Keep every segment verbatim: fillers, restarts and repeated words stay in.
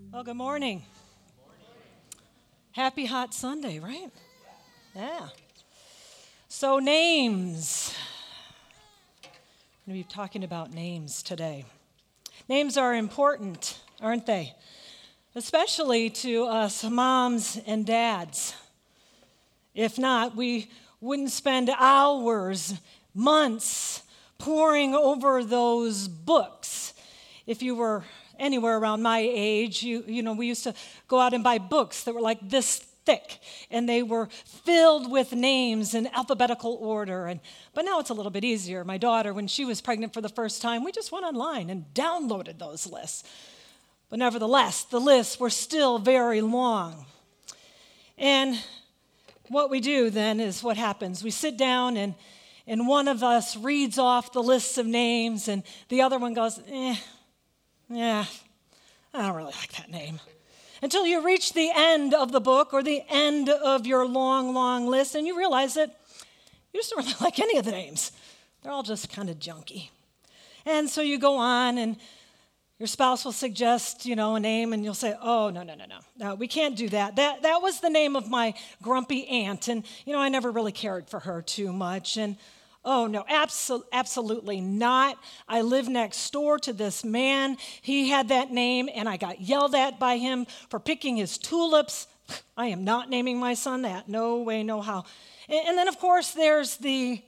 Well, good morning. Happy hot Sunday, right? Yeah. So names. We're going to be talking about names today. Names are important, aren't they? Especially to us moms and dads. If not, we wouldn't spend hours, months, poring over those books. If you were anywhere around my age, you, you know, we used to go out and buy books that were like this thick, and they were filled with names in alphabetical order. And but now it's a little bit easier. My daughter, when she was pregnant for the first time, we just went online and downloaded those lists. But nevertheless, the lists were still very long. And what we do then is what happens. We sit down and and one of us reads off the lists of names, and the other one goes, eh, yeah, I don't really like that name. Until you reach the end of the book or the end of your long, long list, and you realize that you just don't really like any of the names. They're all just kind of junky. And so you go on, and your spouse will suggest, you know, a name, and you'll say, oh, no, no, no, no, no, we can't do that. That that was the name of my grumpy aunt, and, you know, I never really cared for her too much, and oh, no, absol- absolutely not. I live next door to this man. He had that name, and I got yelled at by him for picking his tulips. I am not naming my son that. No way, no how. And, and then, of course, there's the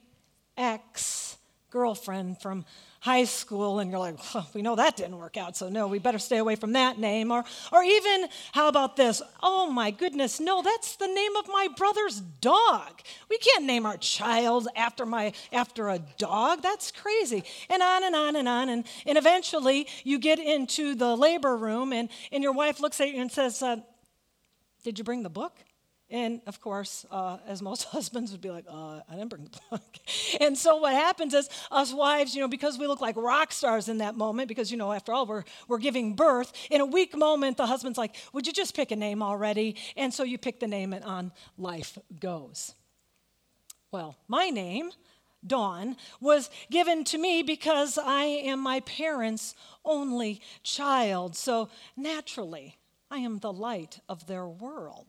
ex-girlfriend from high school, and you're like, well, we know that didn't work out, so no, we better stay away from that name. Or or even, how about this? Oh my goodness, no, that's the name of my brother's dog. We can't name our child after my after a dog. That's crazy. And on and on and on. And, and eventually you get into the labor room, and, and your wife looks at you and says, uh, did you bring the book? And, of course, uh, as most husbands would be like, uh, I didn't bring the book. And so what happens is us wives, you know, because we look like rock stars in that moment, because, you know, after all, we're, we're giving birth, in a weak moment, the husband's like, would you just pick a name already? And so you pick the name, and on life goes. Well, my name, Dawn, was given to me because I am my parents' only child. So naturally, I am the light of their world.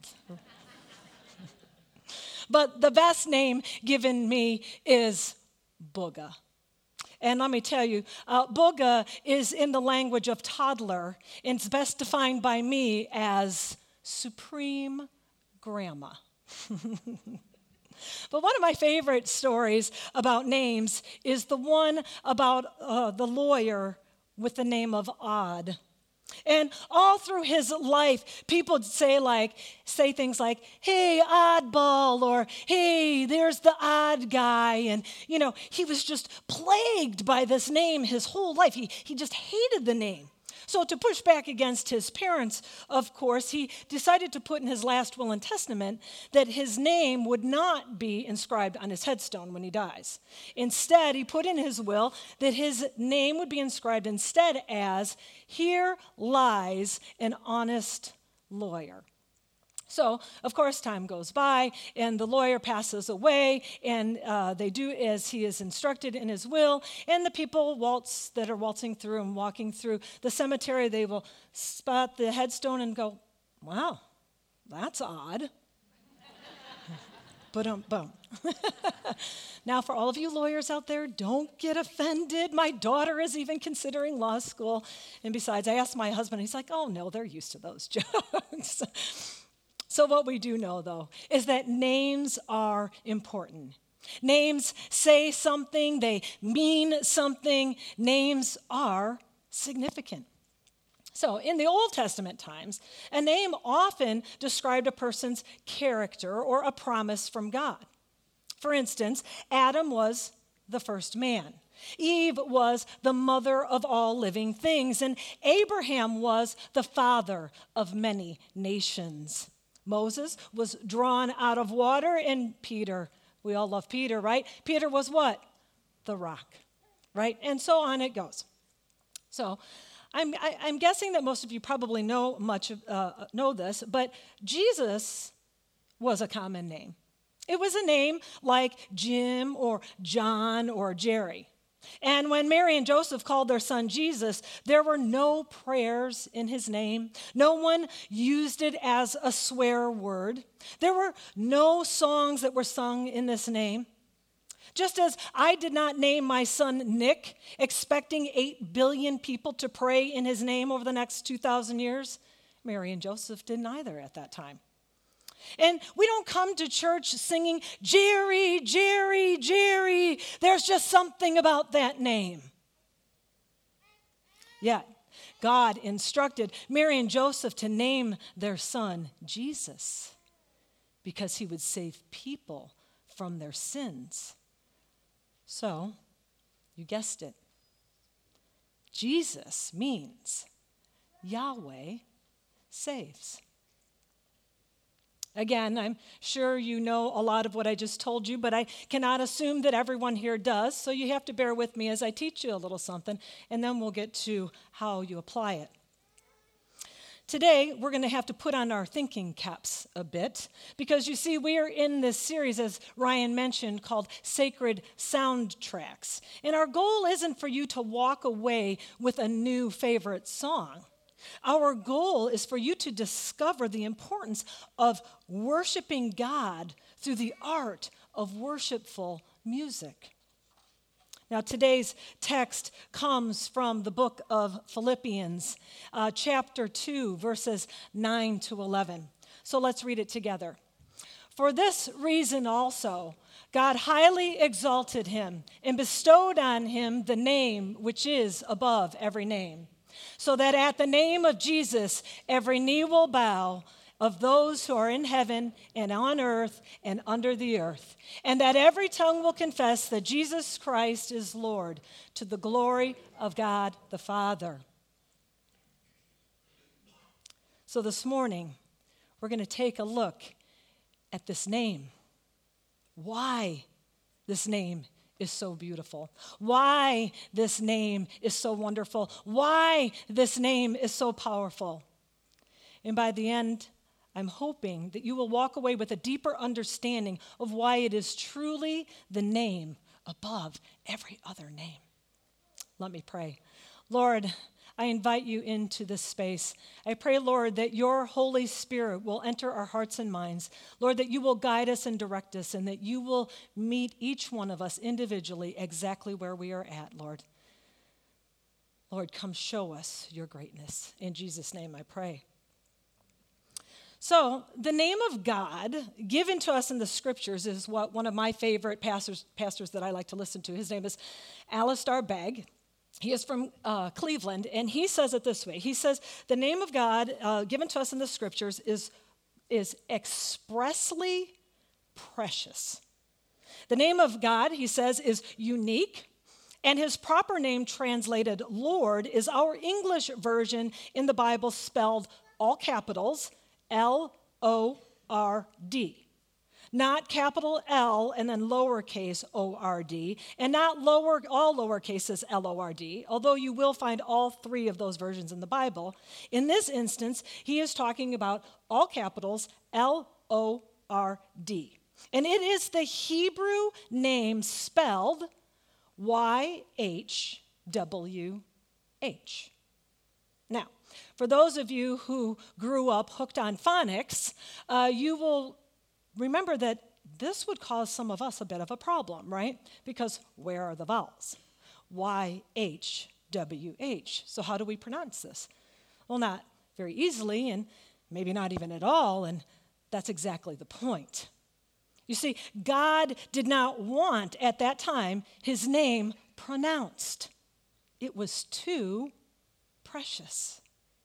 But the best name given me is Booga. And let me tell you, uh, Booga is in the language of toddler, and it's best defined by me as Supreme Grandma. But one of my favorite stories about names is the one about uh, the lawyer with the name of Odd. And all through his life, people would say like, say things like, hey, oddball, or hey, there's the odd guy. And, you know, he was just plagued by this name his whole life. He, he just hated the name. So to push back against his parents, of course, he decided to put in his last will and testament that his name would not be inscribed on his headstone when he dies. Instead, he put in his will that his name would be inscribed instead as, here lies an honest lawyer. So, of course, time goes by, and the lawyer passes away, and uh, they do as he is instructed in his will, and the people waltz that are waltzing through and walking through the cemetery, they will spot the headstone and go, wow, that's odd. Boom, boom. Now, for all of you lawyers out there, don't get offended. My daughter is even considering law school, and besides, I asked my husband, he's like, oh, no, they're used to those jokes. So what we do know, though, is that names are important. Names say something. They mean something. Names are significant. So in the Old Testament times, a name often described a person's character or a promise from God. For instance, Adam was the first man. Eve was the mother of all living things, and Abraham was the father of many nations. Moses was drawn out of water, and Peter, we all love Peter, right? Peter was what? The rock, right? And so on it goes. So I'm, I, I'm guessing that most of you probably know much of, uh, know this, but Jesus was a common name. It was a name like Jim or John or Jerry. And when Mary and Joseph called their son Jesus, there were no prayers in his name. No one used it as a swear word. There were no songs that were sung in this name. Just as I did not name my son Nick, expecting eight billion people to pray in his name over the next two thousand years, Mary and Joseph didn't either at that time. And we don't come to church singing, Jerry, Jerry, Jerry. There's just something about that name. Yet, God instructed Mary and Joseph to name their son Jesus because he would save people from their sins. So, you guessed it. Jesus means Yahweh saves. Again, I'm sure you know a lot of what I just told you, but I cannot assume that everyone here does, so you have to bear with me as I teach you a little something, and then we'll get to how you apply it. Today, we're going to have to put on our thinking caps a bit, because you see, we are in this series, as Ryan mentioned, called Sacred Soundtracks. And our goal isn't for you to walk away with a new favorite song. Our goal is for you to discover the importance of worshiping God through the art of worshipful music. Now, today's text comes from the book of Philippians, uh, chapter two, verses nine to eleven. So let's read it together. For this reason also, God highly exalted him and bestowed on him the name which is above every name, so that at the name of Jesus, every knee will bow, of those who are in heaven and on earth and under the earth, and that every tongue will confess that Jesus Christ is Lord, to the glory of God the Father. So this morning, we're going to take a look at this name. Why this name is so beautiful. Why this name is so wonderful. Why this name is so powerful. And by the end, I'm hoping that you will walk away with a deeper understanding of why it is truly the name above every other name. Let me pray. Lord, I invite you into this space. I pray, Lord, that your Holy Spirit will enter our hearts and minds. Lord, that you will guide us and direct us, and that you will meet each one of us individually exactly where we are at, Lord. Lord, come show us your greatness. In Jesus' name I pray. So, the name of God given to us in the scriptures is what one of my favorite pastors, pastors that I like to listen to. His name is Alistair Begg. He is from uh, Cleveland, and he says it this way. He says, the name of God uh, given to us in the scriptures is, is expressly precious. The name of God, he says, is unique, and his proper name translated Lord is our English version in the Bible spelled all capitals, L O R D. Not capital L and then lowercase O R D, and not lower all lowercases L O R D, although you will find all three of those versions in the Bible. In this instance, he is talking about all capitals L O R D. And it is the Hebrew name spelled Y H W H. Now, for those of you who grew up hooked on phonics, uh, you will remember that this would cause some of us a bit of a problem, right? Because where are the vowels? Y H W H. So how do we pronounce this? Well, not very easily, and maybe not even at all, and that's exactly the point. You see, God did not want, at that time, his name pronounced. It was too precious.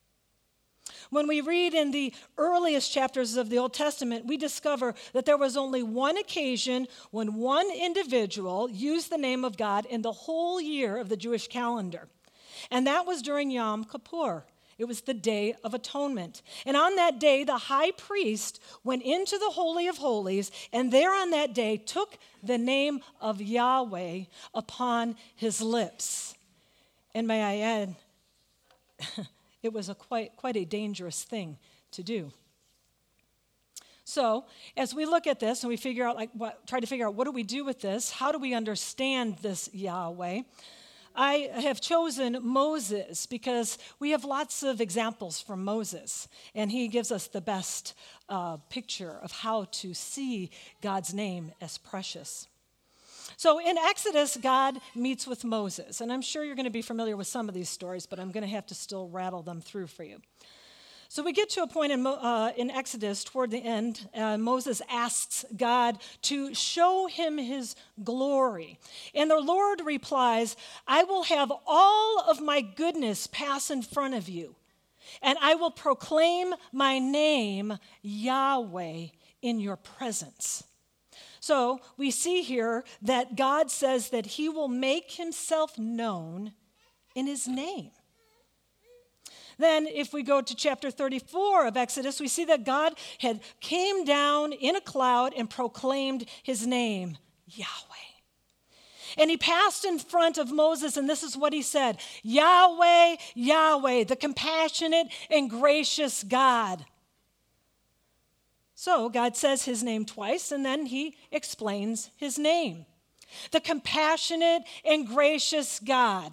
When we read in the earliest chapters of the Old Testament, we discover that there was only one occasion when one individual used the name of God in the whole year of the Jewish calendar. And that was during Yom Kippur. It was the Day of Atonement. And on that day, the high priest went into the Holy of Holies, and there on that day took the name of Yahweh upon his lips. And may I add, it was a quite, quite a dangerous thing to do. So as we look at this and we figure out, like, what, try to figure out what do we do with this? How do we understand this Yahweh? I have chosen Moses because we have lots of examples from Moses, and he gives us the best uh, picture of how to see God's name as precious. So in Exodus, God meets with Moses, and I'm sure you're going to be familiar with some of these stories, but I'm going to have to still rattle them through for you. So we get to a point in, uh, in Exodus toward the end. Uh, Moses asks God to show him his glory. And the Lord replies, I will have all of my goodness pass in front of you, and I will proclaim my name, Yahweh, in your presence. So we see here that God says that he will make himself known in his name. Then if we go to chapter thirty-four of Exodus, we see that God had came down in a cloud and proclaimed his name, Yahweh. And he passed in front of Moses, and this is what he said, Yahweh, Yahweh, the compassionate and gracious God. So God says his name twice, and then he explains his name. The compassionate and gracious God.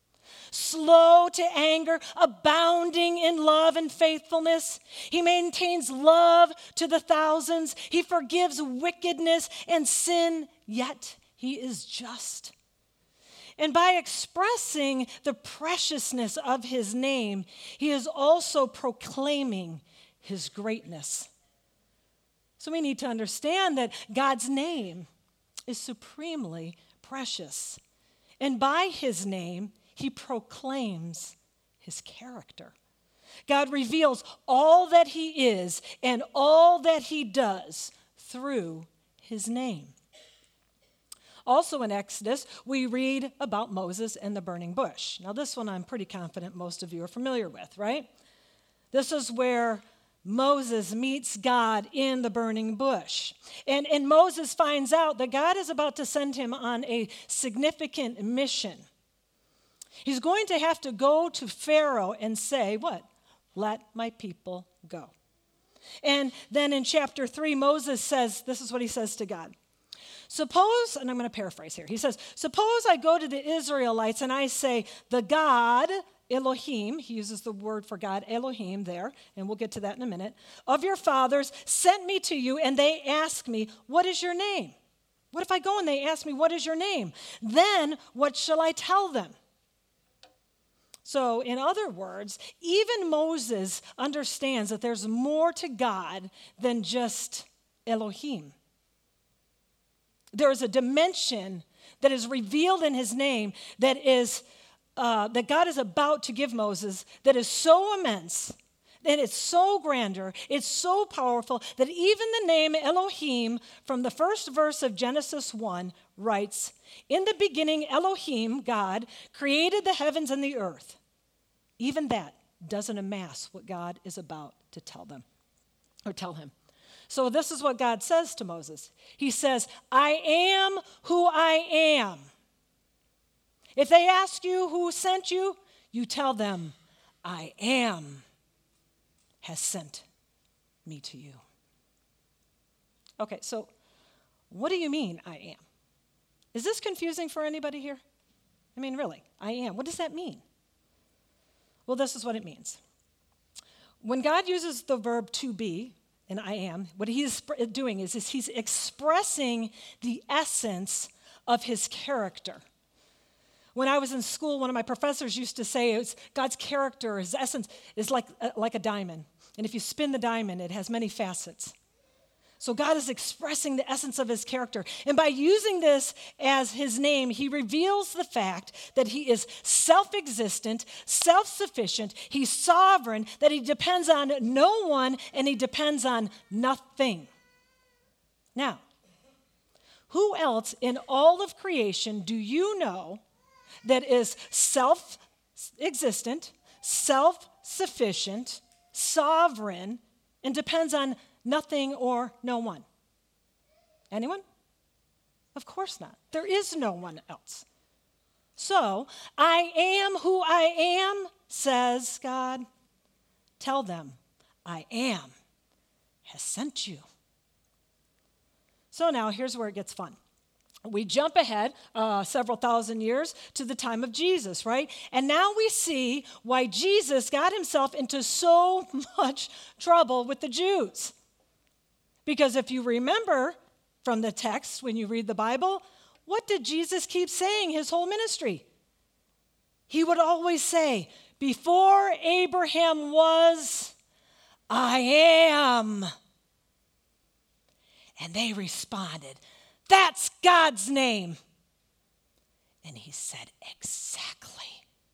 Slow to anger, abounding in love and faithfulness. He maintains love to the thousands. He forgives wickedness and sin, yet he is just. And by expressing the preciousness of his name, he is also proclaiming his greatness. So we need to understand that God's name is supremely precious. And by his name, he proclaims his character. God reveals all that he is and all that he does through his name. Also in Exodus, we read about Moses and the burning bush. Now this one I'm pretty confident most of you are familiar with, right? This is where Moses meets God in the burning bush. And, and Moses finds out that God is about to send him on a significant mission. He's going to have to go to Pharaoh and say, what? Let my people go. And then in chapter three, Moses says, this is what he says to God. Suppose, and I'm going to paraphrase here. He says, suppose I go to the Israelites and I say, the God, Elohim, he uses the word for God, Elohim there, and we'll get to that in a minute, of your fathers sent me to you, and they ask me, what is your name? What if I go and they ask me, what is your name? Then what shall I tell them? So, in other words, even Moses understands that there's more to God than just Elohim. There is a dimension that is revealed in his name that is uh, that God is about to give Moses that is so immense, and it's so grander, it's so powerful that even the name Elohim from the first verse of Genesis one writes, in the beginning Elohim, God, created the heavens and the earth. Even that doesn't amass what God is about to tell them or tell him. So this is what God says to Moses. He says, I am who I am. If they ask you who sent you, you tell them, I am has sent me to you. Okay, so what do you mean, I am? Is this confusing for anybody here? I mean, really, I am. What does that mean? Well, this is what it means. When God uses the verb to be, and I am, what he's doing is, is he's expressing the essence of his character. When I was in school, one of my professors used to say it's God's character, his essence, is like, uh, like a diamond. And if you spin the diamond, it has many facets. So God is expressing the essence of his character. And by using this as his name, he reveals the fact that he is self-existent, self-sufficient, he's sovereign, that he depends on no one, and he depends on nothing. Now, who else in all of creation do you know that is self-existent, self-sufficient, sovereign, and depends on nothing or no one? Anyone? Of course not. There is no one else. So, I am who I am, says God. Tell them, I am has sent you. So now here's where it gets fun. We jump ahead uh, several thousand years to the time of Jesus, right? And now we see why Jesus got himself into so much trouble with the Jews. Because if you remember from the text when you read the Bible, what did Jesus keep saying his whole ministry? He would always say, before Abraham was, I am. And they responded, that's God's name. And he said, exactly.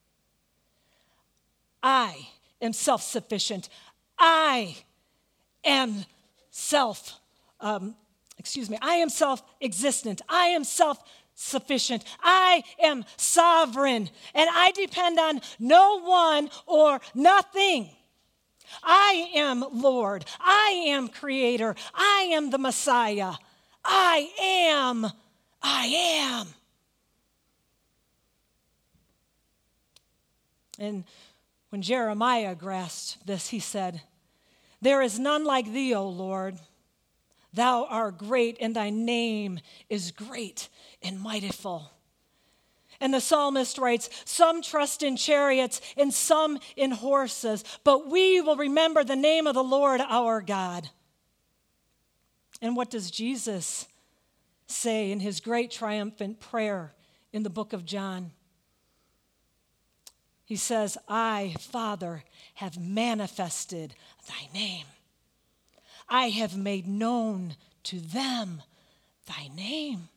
I am self-sufficient. I am self, um, excuse me, I am self-existent. I am self-sufficient. I am sovereign. And I depend on no one or nothing. I am Lord. I am Creator. I am the Messiah. I am. I am. And when Jeremiah grasped this, he said, there is none like thee, O Lord. Thou art great, and thy name is great and mightiful. And the psalmist writes, some trust in chariots and some in horses, but we will remember the name of the Lord our God. And what does Jesus say in his great triumphant prayer in the book of John? He says, I, Father, have manifested thy name. I have made known to them thy name.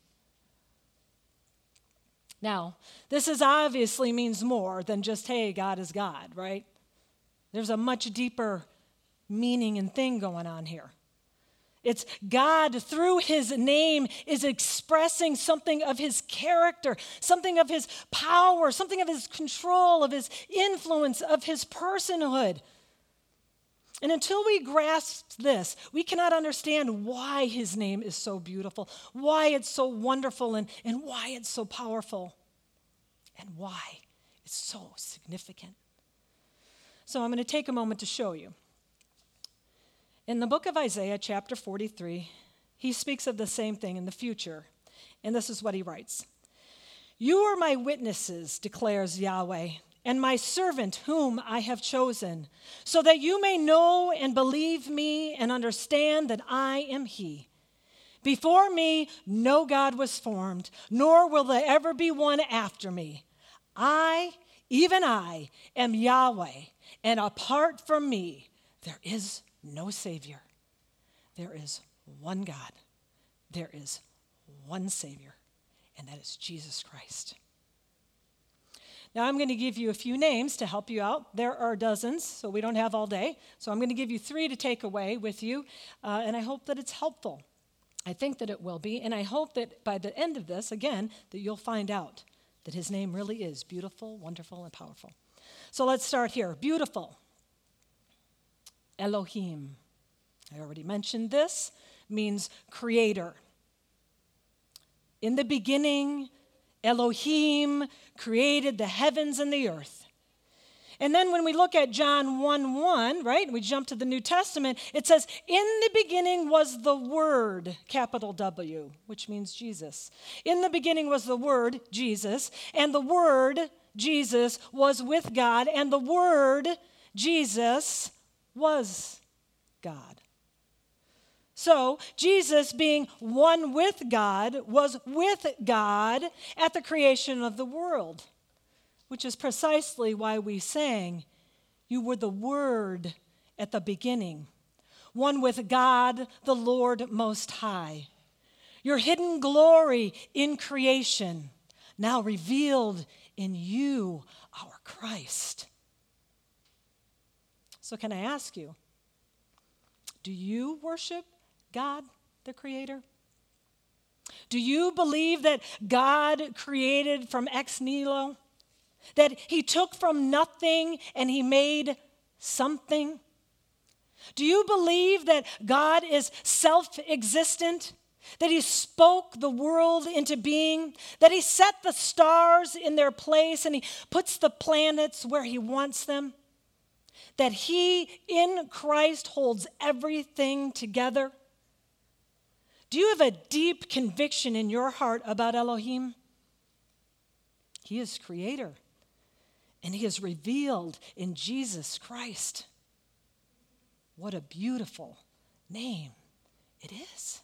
Now, this is obviously means more than just, hey, God is God, right? There's a much deeper meaning and thing going on here. It's God, through his name, is expressing something of his character, something of his power, something of his control, of his influence, of his personhood. And until we grasp this, we cannot understand why his name is so beautiful, why it's so wonderful, and, and why it's so powerful, and why it's so significant. So I'm going to take a moment to show you. In the book of Isaiah, chapter forty-three, he speaks of the same thing in the future. And this is what he writes. You are my witnesses, declares Yahweh, and my servant whom I have chosen, so that you may know and believe me and understand that I am he. Before me, no God was formed, nor will there ever be one after me. I, even I, am Yahweh, and apart from me, there is no Savior. There is one God. There is one Savior, and that is Jesus Christ. Now, I'm going to give you a few names to help you out. There are dozens, so we don't have all day. So I'm going to give you three to take away with you, uh, and I hope that it's helpful. I think that it will be, and I hope that by the end of this, again, that you'll find out that his name really is beautiful, wonderful, and powerful. So let's start here. Beautiful. Elohim. I already mentioned this. Means creator. In the beginning, Elohim created the heavens and the earth. And then when we look at John one one, right, we jump to the New Testament, it says, in the beginning was the Word, capital W, which means Jesus. In the beginning was the Word, Jesus, and the Word, Jesus, was with God, and the Word, Jesus, was God. So, Jesus, being one with God, was with God at the creation of the world, which is precisely why we sang, you were the Word at the beginning, one with God, the Lord Most High. Your hidden glory in creation, now revealed in you, our Christ. So can I ask you, do you worship God, the Creator? Do you believe that God created from ex nihilo? That he took from nothing and he made something? Do you believe that God is self-existent? That he spoke the world into being? That he set the stars in their place and he puts the planets where he wants them? That he in Christ holds everything together? Do you have a deep conviction in your heart about Elohim? He is creator, and he is revealed in Jesus Christ. What a beautiful name it is.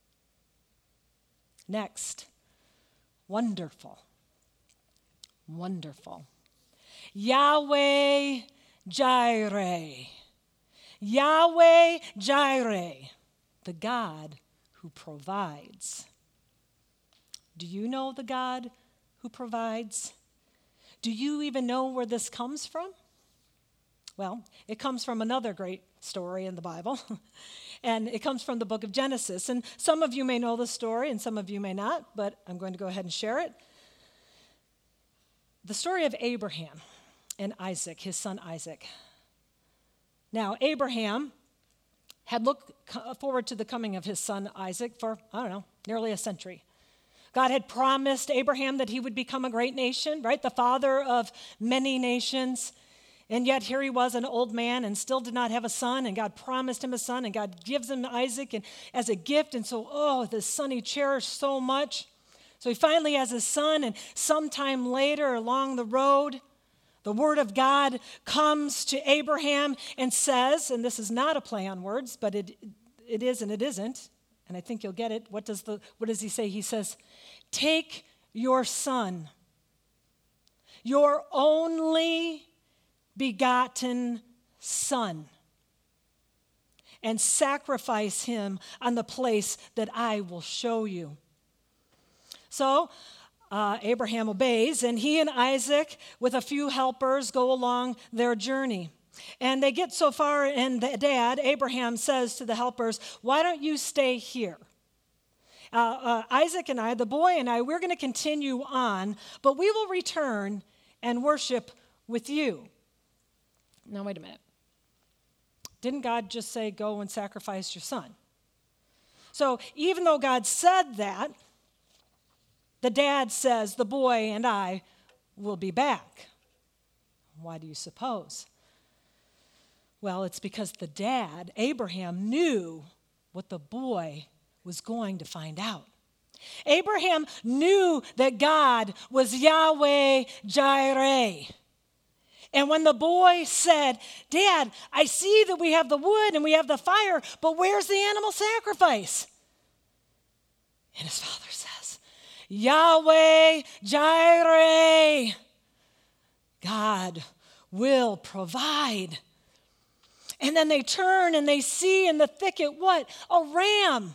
Next, wonderful. Wonderful. Yahweh Jireh. Yahweh Jireh, the God who provides. Do you know the God who provides? Do you even know where this comes from? Well, it comes from another great story in the Bible, and it comes from the book of Genesis. And some of you may know the story, and some of you may not, but I'm going to go ahead and share it. The story of Abraham and Isaac, his son Isaac. Now, Abraham had looked forward to the coming of his son Isaac for, I don't know, nearly a century. God had promised Abraham that he would become a great nation, right? The father of many nations. And yet here he was, an old man, and still did not have a son, and God promised him a son, and God gives him Isaac and, as a gift. And so, oh, this son he cherished so much. So he finally has a son, and sometime later along the road, the word of God comes to Abraham and says, and this is not a play on words, but it it is and it isn't, and I think you'll get it. What does the what does he say? He says, "Take your son, your only begotten son, and sacrifice him on the place that I will show you." So uh, Abraham obeys, and he and Isaac, with a few helpers, go along their journey. And they get so far, and the dad, Abraham, says to the helpers, "Why don't you stay here? Uh, uh, Isaac and I, the boy and I, we're going to continue on, but we will return and worship with you." Now, wait a minute. Didn't God just say, go and sacrifice your son? So even though God said that, the dad says, the boy and I will be back. Why do you suppose? Well, it's because the dad, Abraham, knew what the boy was going to find out. Abraham knew that God was Yahweh Jireh. And when the boy said, "Dad, I see that we have the wood and we have the fire, but where's the animal sacrifice?" And his father says, "Yahweh Jireh, God will provide." And then they turn and they see in the thicket what? A ram.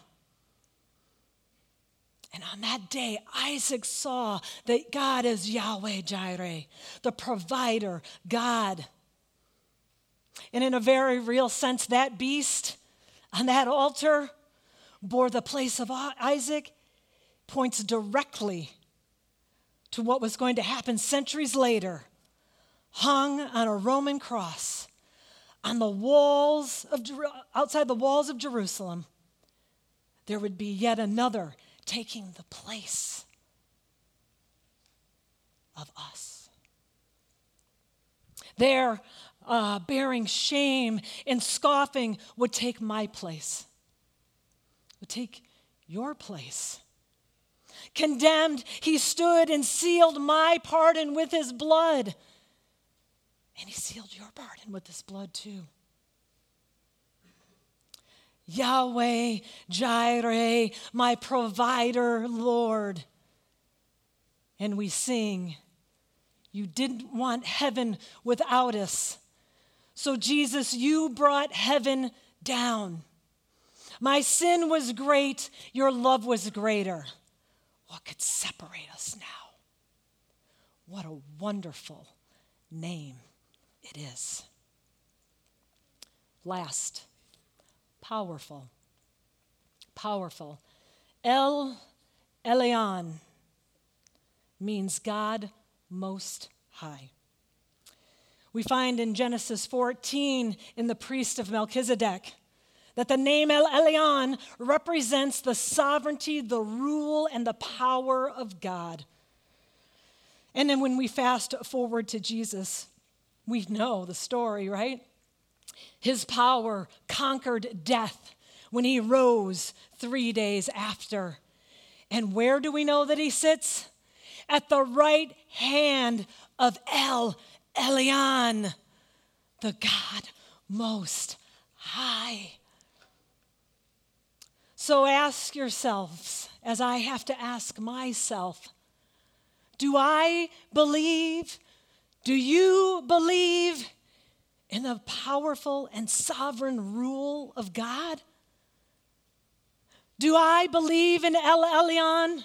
And on that day, Isaac saw that God is Yahweh Jireh, the provider God. And in a very real sense, that beast on that altar bore the place of Isaac, points directly to what was going to happen centuries later, hung on a Roman cross on the walls of outside the walls of Jerusalem. There would be yet another taking the place of us. There, uh, bearing shame and scoffing would take my place, would take your place. Condemned, he stood and sealed my pardon with his blood. And he sealed your pardon with his blood too. Yahweh Jireh, my provider, Lord. And we sing, you didn't want heaven without us. So Jesus, you brought heaven down. My sin was great, your love was greater. What could separate us now? What a wonderful name it is. Last, powerful, powerful. El Elyon means God Most High. We find in Genesis fourteen in the priest of Melchizedek that the name El Elyon represents the sovereignty, the rule, and the power of God. And then when we fast forward to Jesus, we know the story, right? His power conquered death when he rose three days after. And where do we know that he sits? At the right hand of El Elyon, the God Most High. So ask yourselves, as I have to ask myself, do I believe, do you believe in the powerful and sovereign rule of God? Do I believe in El Elyon?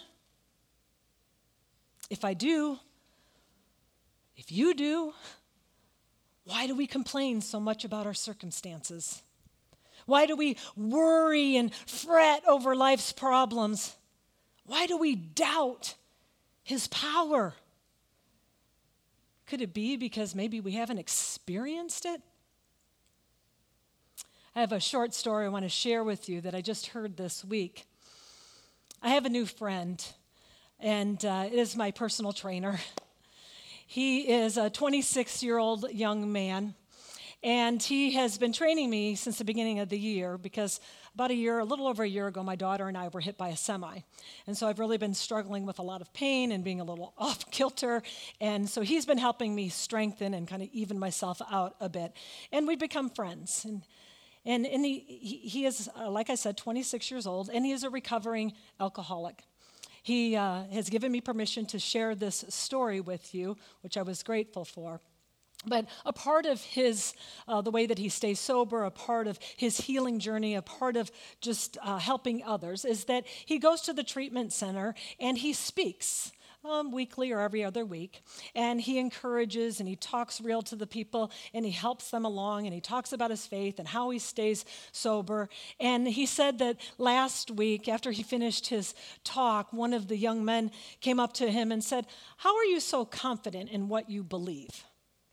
If I do, if you do, why do we complain so much about our circumstances? Why do we worry and fret over life's problems? Why do we doubt his power? Could it be because maybe we haven't experienced it? I have a short story I want to share with you that I just heard this week. I have a new friend, and uh, it is my personal trainer. He is a twenty-six-year-old young man, and he has been training me since the beginning of the year because about a year, a little over a year ago, my daughter and I were hit by a semi. And so I've really been struggling with a lot of pain and being a little off kilter. And so he's been helping me strengthen and kind of even myself out a bit. And we've become friends. And and, and he, he, he is, uh, like I said, twenty-six years old, and he is a recovering alcoholic. He uh, has given me permission to share this story with you, which I was grateful for. But a part of his, uh, the way that he stays sober, a part of his healing journey, a part of just uh, helping others is that he goes to the treatment center and he speaks um, weekly or every other week. And he encourages and he talks real to the people and he helps them along and he talks about his faith and how he stays sober. And he said that last week, after he finished his talk, one of the young men came up to him and said, "How are you so confident in what you believe?"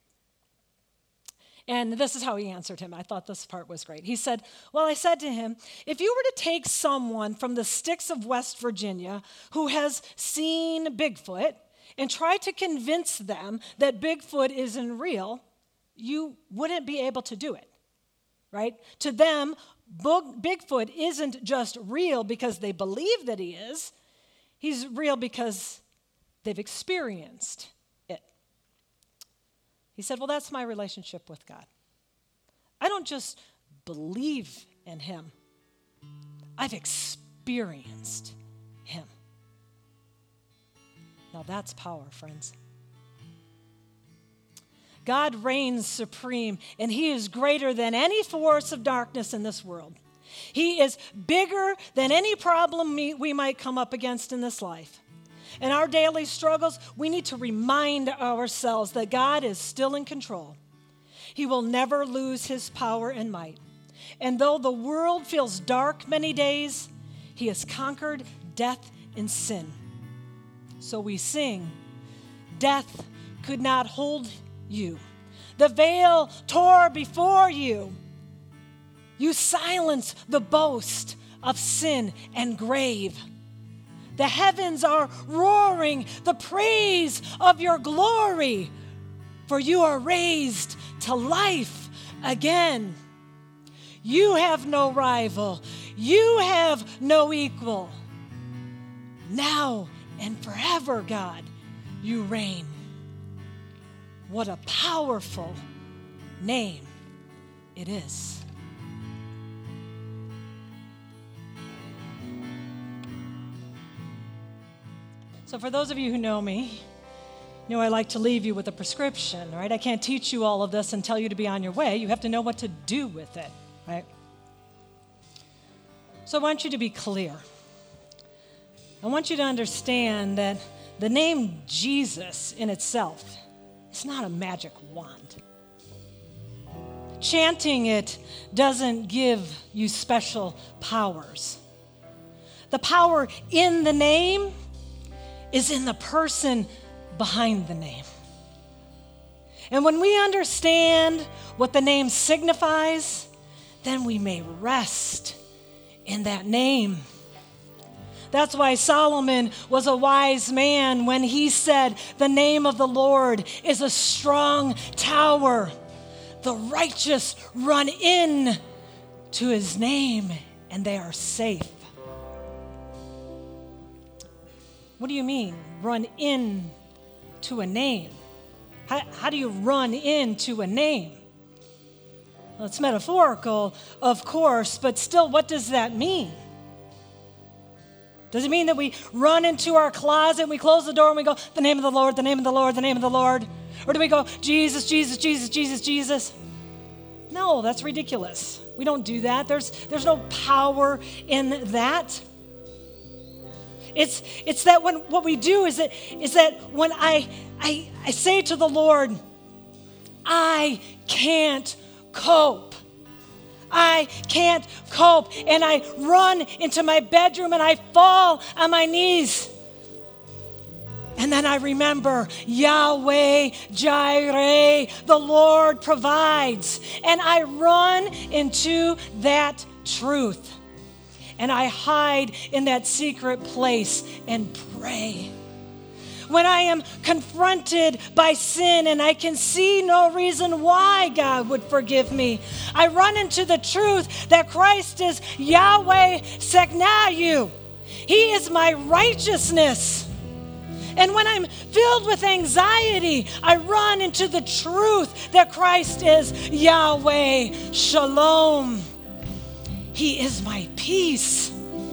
And this is how he answered him. I thought this part was great. He said, "Well, I said to him, if you were to take someone from the sticks of West Virginia who has seen Bigfoot and try to convince them that Bigfoot isn't real, you wouldn't be able to do it, right? To them, Bigfoot isn't just real because they believe that he is. He's real because they've experienced it." He said, "Well, that's my relationship with God. I don't just believe in him. I've experienced him." Now that's power, friends. God reigns supreme, and he is greater than any force of darkness in this world. He is bigger than any problem we might come up against in this life. In our daily struggles, we need to remind ourselves that God is still in control. He will never lose his power and might. And though the world feels dark many days, he has conquered death and sin. So we sing, "Death could not hold you. The veil tore before you. You silence the boast of sin and grave. The heavens are roaring the praise of your glory, for you are raised to life again. You have no rival. You have no equal. Now and forever, God, you reign." What a powerful name it is. So for those of you who know me, you know I like to leave you with a prescription, right? I can't teach you all of this and tell you to be on your way. You have to know what to do with it, right? So I want you to be clear. I want you to understand that the name Jesus in itself is not a magic wand. Chanting it doesn't give you special powers. The power in the name is in the person behind the name. And when we understand what the name signifies, then we may rest in that name. That's why Solomon was a wise man when he said, "The name of the Lord is a strong tower. The righteous run in to his name and they are safe. What do you mean, run in to a name? How, how do you run into a name? Well, it's metaphorical, of course, but still, what does that mean? Does it mean that we run into our closet and we close the door and we go, the name of the Lord, the name of the Lord, the name of the Lord? Or do we go, Jesus, Jesus, Jesus, Jesus, Jesus? No, that's ridiculous. We don't do that. There's, there's no power in that. It's, it's that when what we do is that, is that when I, I, I say to the Lord, I can't cope. I can't cope. And I run into my bedroom and I fall on my knees. And then I remember Yahweh Jireh, the Lord provides. And I run into that truth. And I hide in that secret place and pray. When I am confronted by sin and I can see no reason why God would forgive me, I run into the truth that Christ is Yahweh Seknayu. He is my righteousness. And when I'm filled with anxiety, I run into the truth that Christ is Yahweh Shalom. He is my peace.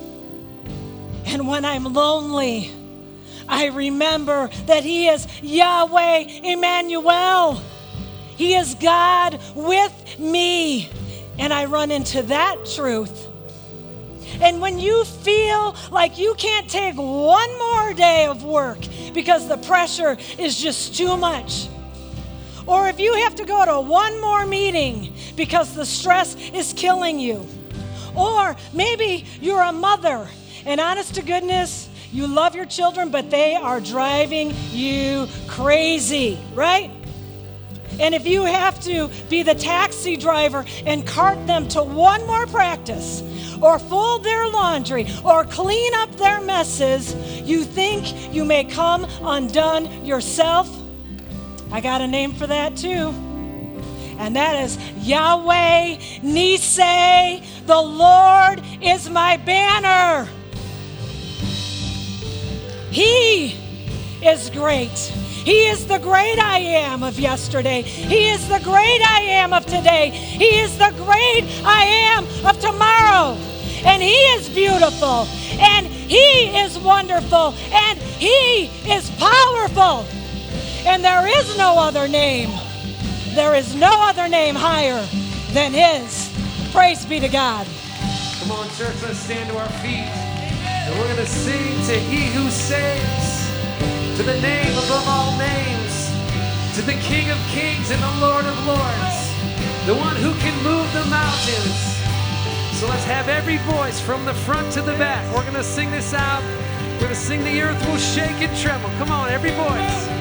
And when I'm lonely, I remember that He is Yahweh Emmanuel. He is God with me. And I run into that truth. And when you feel like you can't take one more day of work because the pressure is just too much, or if you have to go to one more meeting because the stress is killing you, or maybe you're a mother and honest to goodness, you love your children, but they are driving you crazy, right? And if you have to be the taxi driver and cart them to one more practice, or fold their laundry, or clean up their messes, you think you may come undone yourself. I got a name for that too. And that is Yahweh Nisei. The Lord is my banner. He is great. He is the great I am of yesterday. He is the great I am of today. He is the great I am of tomorrow. And He is beautiful. And He is wonderful. And He is powerful. And there is no other name. There is no other name higher than His. Praise be to God. Come on, church, let's stand to our feet. And we're going to sing to He who saves, to the name above all names, to the King of kings and the Lord of lords, the one who can move the mountains. So let's have every voice from the front to the back. We're going to sing this out. We're going to sing the earth will shake and tremble. Come on, every voice.